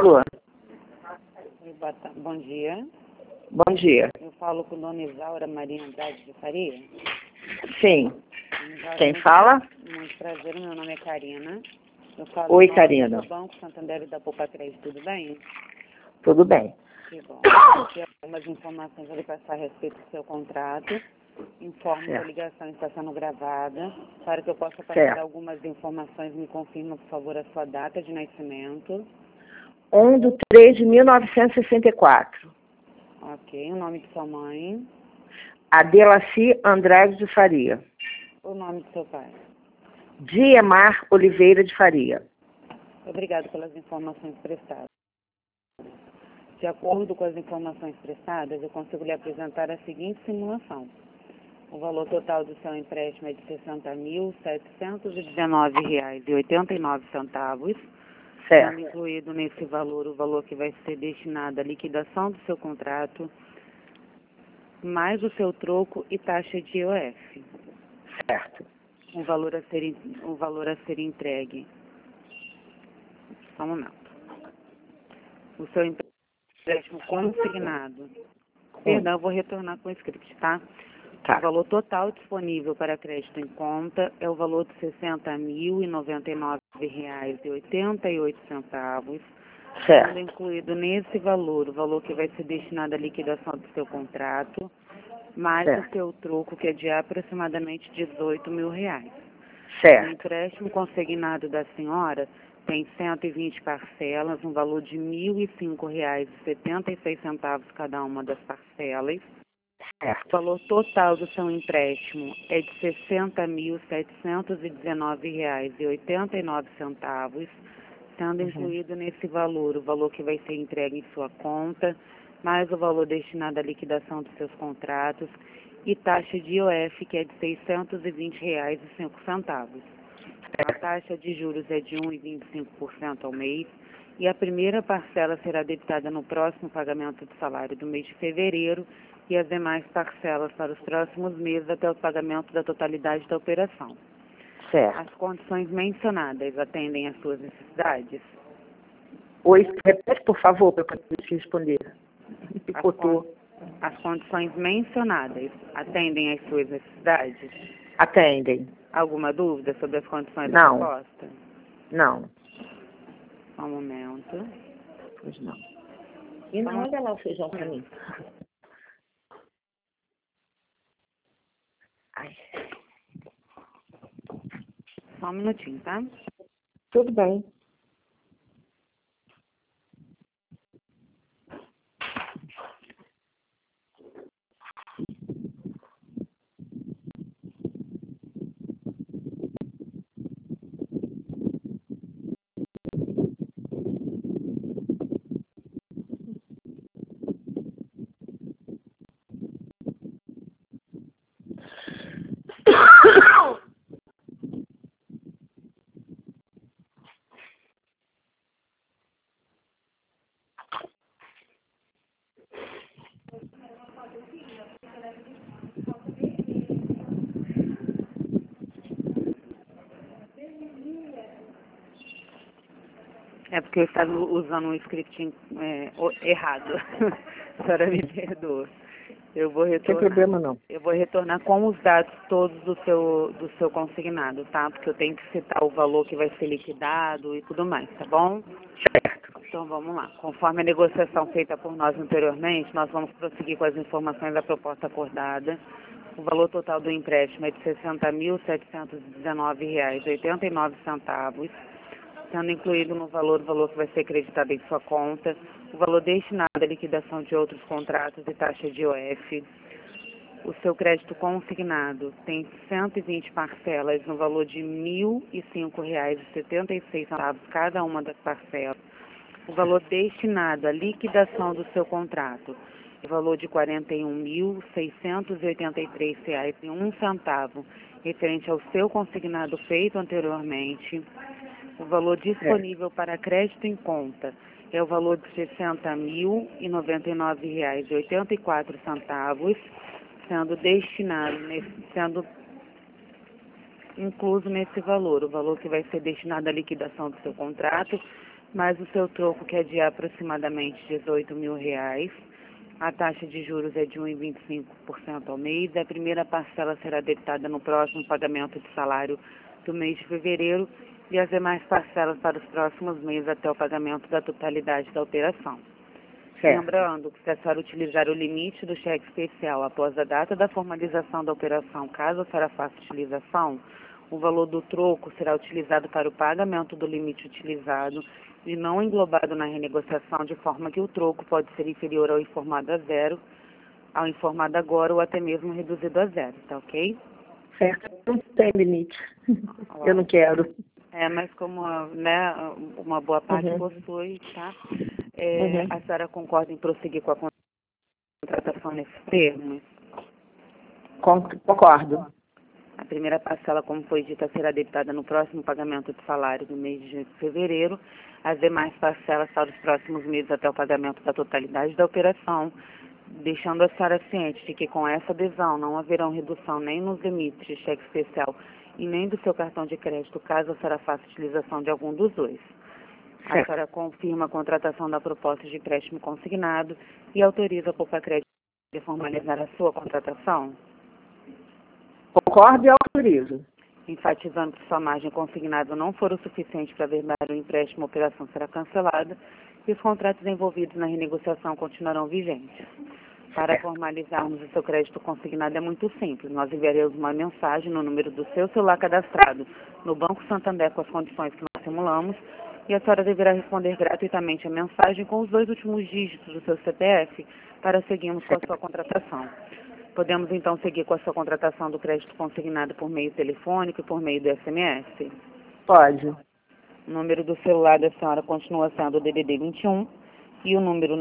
Alô, Bom dia. bom dia. Eu falo com Dona Isaura Maria Andrade de Faria. Sim, Isaura, quem fala? Muito prazer, meu nome é Karina. Eu falo Oi, em nome Karina. do Banco Santander e da Poupa Crédito, tudo bem? Tudo bem. Que bom. Eu tenho algumas informações a lhe passar a respeito do seu contrato. Informo que a Certo. ligação está sendo gravada. Para que eu possa passar Certo. algumas informações, me confirma, por favor, a sua data de nascimento. 1/3/1964. Ok. O nome de sua mãe. Adelaci Andrade de Faria. O nome de seu pai. Diemar Oliveira de Faria. Obrigado pelas informações prestadas. De acordo com as informações prestadas, eu consigo lhe apresentar a seguinte simulação. O valor total do seu empréstimo é de R$ 60.719,89, sendo Certo. incluído nesse valor o valor que vai ser destinado à liquidação do seu contrato, mais o seu troco e taxa de IOF. Certo. O valor a ser entregue. Só um momento. O seu empréstimo consignado. Perdão, eu vou retornar com o script, tá? Tá. O valor total disponível para crédito em conta é o valor de R$ 60.099,88, sendo Certo. incluído nesse valor o valor que vai ser destinado à liquidação do seu contrato, mais o Certo. seu troco, que é de aproximadamente R$ 18.000. O Certo. empréstimo consignado da senhora tem 120 parcelas, um valor de R$ 1.005,76 cada uma das parcelas. O Certo. valor total do seu empréstimo é de R$ 60.719,89, sendo incluído nesse valor o valor que vai ser entregue em sua conta, mais o valor destinado à liquidação dos seus contratos e taxa de IOF, que é de R$ 620,05. A taxa de juros é de 1,25% ao mês e a primeira parcela será debitada no próximo pagamento do salário do mês de fevereiro e as demais parcelas para os próximos meses até o pagamento da totalidade da operação. Certo. As condições mencionadas atendem às suas necessidades? Oi, repete, por favor, para eu poder te responder. Picotou. As condições mencionadas atendem às suas necessidades? Atendem. Alguma dúvida sobre as condições da Não. proposta? Não. Só um momento. Pois não. E não, olha lá o feijão para mim. Ai. Só um minutinho, tá? Tudo bem. É porque eu estava usando um script errado. A senhora me perdoa. Eu vou Não tem retornar. problema não. Eu vou retornar com os dados todos do seu consignado, tá? Porque eu tenho que citar o valor que vai ser liquidado e tudo mais, tá bom? Certo. Então vamos lá. Conforme a negociação feita por nós anteriormente, nós vamos prosseguir com as informações da proposta acordada. O valor total do empréstimo é de R$ 60.719,89, sendo incluído no valor o valor que vai ser acreditado em sua conta, o valor destinado à liquidação de outros contratos e taxa de IOF. O seu crédito consignado tem 120 parcelas no valor de R$ 1.005,76 cada uma das parcelas. O valor destinado à liquidação do seu contrato é o valor de R$ 41.683,01, referente ao seu consignado feito anteriormente. O valor disponível para crédito em conta é o valor de R$ 60.099,84, sendo incluso nesse valor, o valor que vai ser destinado à liquidação do seu contrato, mais o seu troco, que é de aproximadamente R$ 18.000. A taxa de juros é de 1,25% ao mês. A primeira parcela será debitada no próximo pagamento de salário do mês de fevereiro e as demais parcelas para os próximos meses até o pagamento da totalidade da operação. Certo. Lembrando que se a senhora utilizar o limite do cheque especial após a data da formalização da operação, caso a senhora faça utilização, o valor do troco será utilizado para o pagamento do limite utilizado e não englobado na renegociação, de forma que o troco pode ser inferior ao informado a zero, ao informado agora ou até mesmo reduzido a zero, tá ok? Certo. Não tem limite. Eu não quero. Mas como, né, uma boa parte possui, tá? A senhora concorda em prosseguir com a contratação nesses termos? Concordo. A primeira parcela, como foi dita, será debitada no próximo pagamento de salário do mês de fevereiro. As demais parcelas para os próximos meses até o pagamento da totalidade da operação, deixando a senhora ciente de que com essa adesão não haverão redução nem nos limites de cheque especial e nem do seu cartão de crédito, caso a senhora faça utilização de algum dos dois. A senhora confirma a contratação da proposta de empréstimo consignado e autoriza a Poupa-Crédito a formalizar a sua contratação? Concordo e autorizo. Enfatizando que sua margem consignada não for o suficiente para verbal o empréstimo, a operação será cancelada e os contratos envolvidos na renegociação continuarão vigentes. Para formalizarmos o seu crédito consignado é muito simples. Nós enviaremos uma mensagem no número do seu celular cadastrado no Banco Santander com as condições que nós simulamos e a senhora deverá responder gratuitamente a mensagem com os 2 últimos dígitos do seu CPF para seguirmos com a sua contratação. Podemos, então, seguir com a sua contratação do crédito consignado por meio telefônico e por meio do SMS? Pode. O número do celular da senhora continua sendo o DDD 21 e o número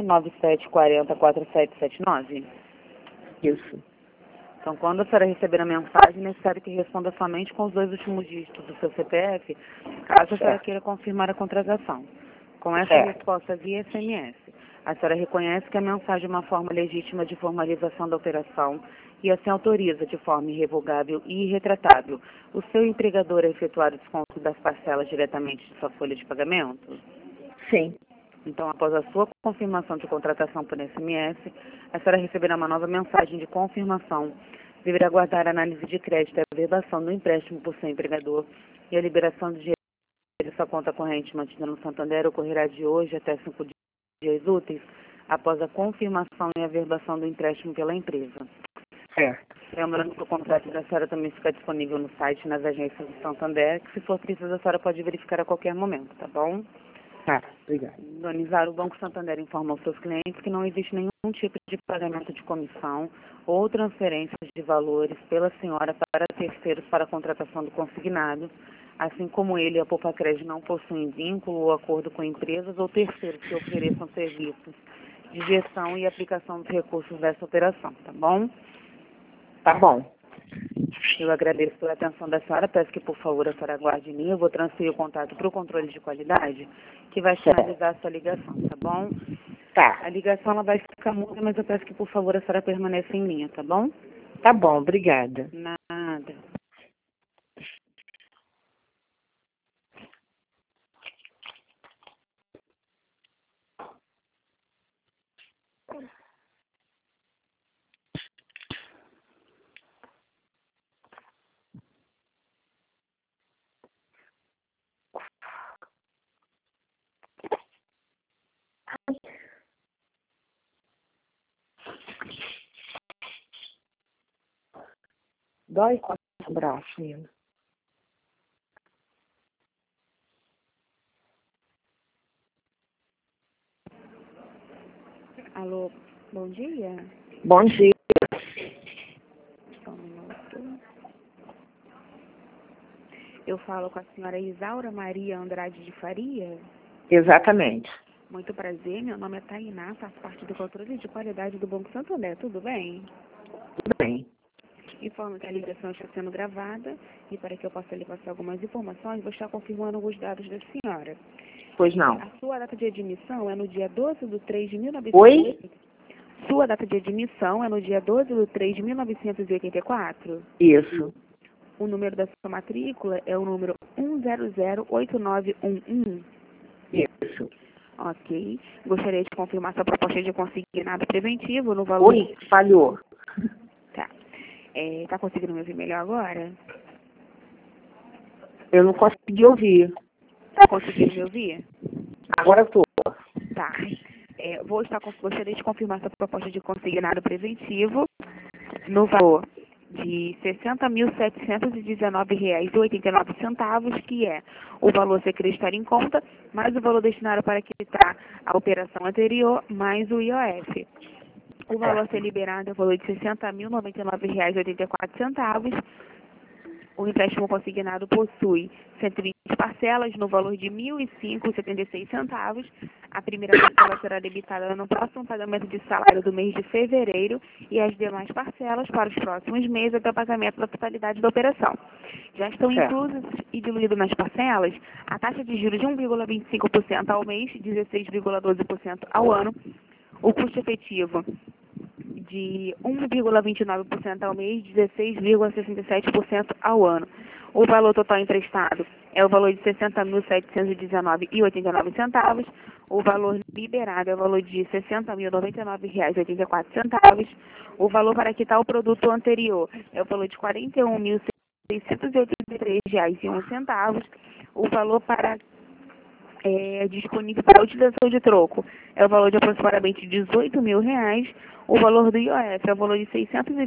997404779? Isso. Então, quando a senhora receber a mensagem, é necessário que responda somente com os 2 últimos dígitos do seu CPF, caso a senhora queira confirmar a contratação. Com essa resposta via SMS, a senhora reconhece que a mensagem é uma forma legítima de formalização da operação e assim autoriza de forma irrevogável e irretratável o seu empregador a efetuar o desconto das parcelas diretamente de sua folha de pagamento? Sim. Então, após a sua confirmação de contratação por SMS, a senhora receberá uma nova mensagem de confirmação. Deverá aguardar a análise de crédito e a verbação do empréstimo por seu empregador e a liberação de dinheiro de sua conta corrente mantida no Santander ocorrerá de hoje até 5 dias úteis após a confirmação e a verbação do empréstimo pela empresa. Certo. Lembrando que o contrato da senhora também fica disponível no site e nas agências do Santander, que se for preciso a senhora pode verificar a qualquer momento, tá bom? Tá, obrigada. Dona Isara, o Banco Santander informa aos seus clientes que não existe nenhum tipo de pagamento de comissão ou transferências de valores pela senhora para terceiros para a contratação do consignado, assim como ele e a Poupa-Crédito não possuem vínculo ou acordo com empresas ou terceiros que ofereçam serviços de gestão e aplicação dos recursos dessa operação, tá bom? Tá bom. Eu agradeço pela atenção da senhora, peço que, por favor, a senhora aguarde em linha. Eu vou transferir o contato para o controle de qualidade, que vai finalizar a sua ligação, tá bom? Tá. A ligação ela vai ficar muda, mas eu peço que, por favor, a senhora permaneça em linha, tá bom? Tá bom, obrigada. Nada. Dói com o braço, menina. Alô, bom dia. Bom dia. Só um minuto. Eu falo com a senhora Isaura Maria Andrade de Faria. Exatamente. Muito prazer, meu nome é Tainá, faço parte do controle de qualidade do Banco Santander, tudo bem? Tudo bem. Informo que a ligação está sendo gravada e para que eu possa lhe passar algumas informações, vou estar confirmando alguns dados da senhora. Pois não. A sua data de admissão é no dia 12/3 de 1980. Oi? Sua data de admissão é no dia 12/3 de 1984? Isso. O número da sua matrícula é o número 1008911. Isso. Ok. Gostaria de confirmar sua proposta de consignado preventivo no valor... Oi, falhou. Tá. Tá conseguindo me ouvir melhor agora? Eu não consegui ouvir. Tá conseguindo me ouvir? Agora estou. Tá. Gostaria de confirmar sua proposta de consignado preventivo no valor de R$ 60.719,89, que é o valor ser creditado em conta, mais o valor destinado para quitar a operação anterior, mais o IOF. O valor a ser liberado é o valor de R$ 60.099,84. O empréstimo consignado possui 120 parcelas no valor de R$ 1.005,76. A primeira parcela será debitada no próximo pagamento de salário do mês de fevereiro e as demais parcelas para os próximos meses até o pagamento da totalidade da operação. Já estão inclusas e diluídas nas parcelas a taxa de juros de 1,25% ao mês, 16,12% ao ano, o custo efetivo de 1,29% ao mês, 16,67% ao ano. O valor total emprestado é o valor de R$ 60.719,89. O valor liberado é o valor de R$ 60.099,84. O valor para quitar o produto anterior é o valor de R$ 41.683,01. O valor para disponível para utilização de troco é o valor de aproximadamente R$ 18.000. O valor do IOF é o valor de R$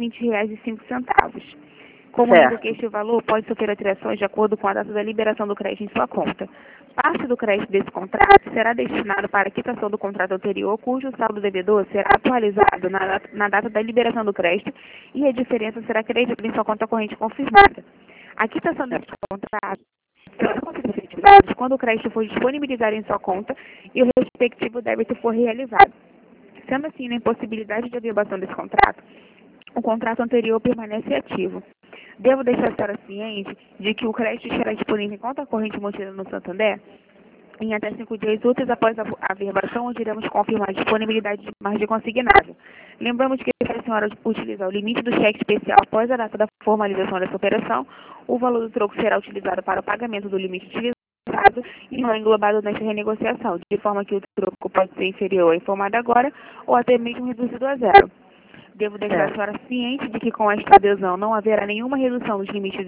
620,05. Comunico que este valor pode sofrer alterações de acordo com a data da liberação do crédito em sua conta. Parte do crédito desse contrato será destinado para a quitação do contrato anterior, cujo saldo devedor será atualizado na data da liberação do crédito e a diferença será creditada em sua conta corrente confirmada. A quitação desse contrato será efetivada quando o crédito for disponibilizado em sua conta e o respectivo débito for realizado. Sendo assim, na impossibilidade de averbação desse contrato, o contrato anterior permanece ativo. Devo deixar a senhora ciente de que o crédito estará disponível em conta corrente mantida no Santander em até 5 dias úteis após a averbação, onde iremos confirmar a disponibilidade de margem consignada. Lembramos que, se a senhora utilizar o limite do cheque especial após a data da formalização dessa operação, o valor do troco será utilizado para o pagamento do limite utilizado e não é englobado nesta renegociação, de forma que o troco pode ser inferior ao informado agora ou até mesmo reduzido a zero. Devo deixar a senhora ciente de que com esta adesão não haverá nenhuma redução dos limites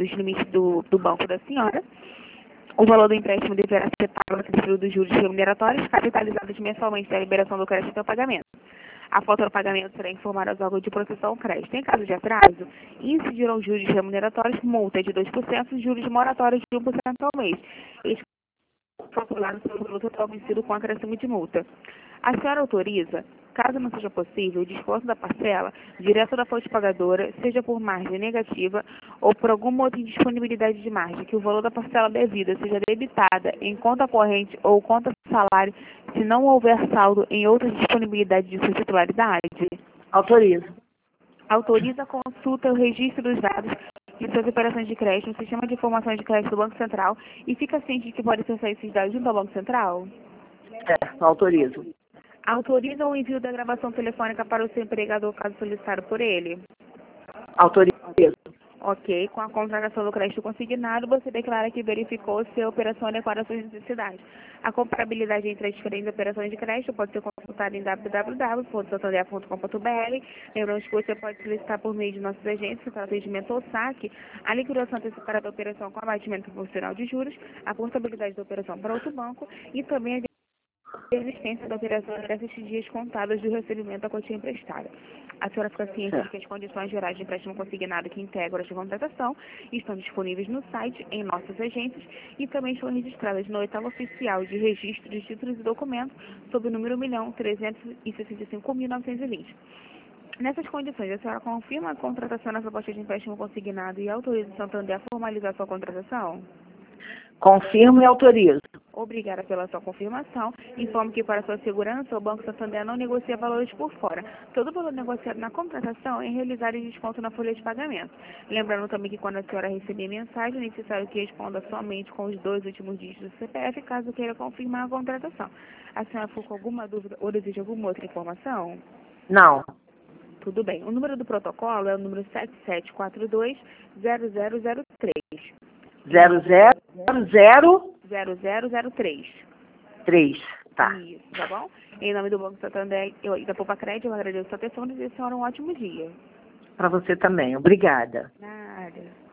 do banco da senhora. O valor do empréstimo deverá ser pago no período dos juros remuneratórios, capitalizados mensalmente da liberação do crédito até o pagamento. A falta do pagamento será informada aos órgãos de proteção ao crédito. Em caso de atraso, incidirão juros remuneratórios, multa de 2% e juros moratórios de 1% ao mês. Eles calculados pelo valor total vencido com acréscimo de multa. A senhora autoriza, caso não seja possível, o desconto da parcela direto da fonte pagadora, seja por margem negativa ou por alguma outra indisponibilidade de margem, que o valor da parcela devida seja debitada em conta corrente ou conta salário, se não houver saldo em outras disponibilidades de sua titularidade? Autorizo. Autoriza a consulta e o registro dos dados de suas operações de crédito no Sistema de Informações de Crédito do Banco Central e fica ciente de que pode acessar esses dados junto ao Banco Central? Autorizo. Autoriza o envio da gravação telefônica para o seu empregador, caso solicitado por ele? Autorizo. Ok. Com a contratação do crédito consignado, você declara que verificou se a operação adequada às suas necessidades. A comparabilidade entre as diferentes operações de crédito pode ser consultada em www.santander.com.br. Lembramos que você pode solicitar por meio de nossos agentes, para atendimento ou saque, a liquidação antecipada da operação com abatimento proporcional de juros, a portabilidade da operação para outro banco e também a existência da operação até 7 dias contados do recebimento da quantia emprestada. A senhora fica ciente de que as condições gerais de empréstimo consignado que integram esta contratação estão disponíveis no site, em nossas agências e também estão registradas no oitavo oficial de registro de títulos e documentos sob o número 1.365.920. Nessas condições, a senhora confirma a contratação na proposta de empréstimo consignado e autoriza o Santander a formalizar sua contratação? Confirmo e autorizo. Obrigada pela sua confirmação. Informo que, para sua segurança, o Banco Santander não negocia valores por fora. Todo valor negociado na contratação é realizado em desconto na folha de pagamento. Lembrando também que, quando a senhora receber mensagem, é necessário que responda somente com os 2 últimos dígitos do CPF, caso queira confirmar a contratação. A senhora ficou com alguma dúvida ou deseja alguma outra informação? Não. Tudo bem. O número do protocolo é o número 7742-0003. 0003. 0003. 3, tá. Isso, tá bom? Em nome do Banco Santander e da Poupa Crédito, eu agradeço a sua atenção e desejo a senhora um ótimo dia. Para você também. Obrigada. Nada.